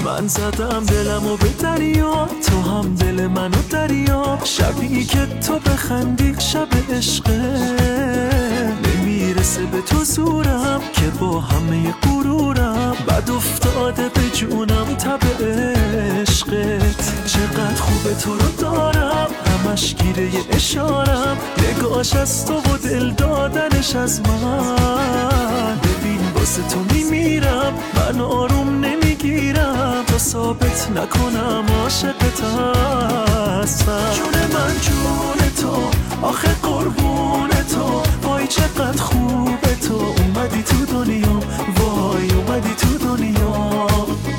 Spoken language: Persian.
من زدم دلمو به دریا، تو هم دل منو دریا. شبی که تو بخندی شب عشقه، نمیرسه به تو زورم که با همه غرورم بد افتاده به جونم تب عشقت. چقدر خوبه تو رو دارم، همش گیره اشارم، نگاش از تو و دل دادنش از من. ببین واسه تو میمیرم، من آروم نمیگیرم تا ثابت نکنم عاشقت هستم. جون من جون تو، آخه قربون تو، وای چقدر خوبه تو اومدی تو دنیا، وای اومدی تو دنیا.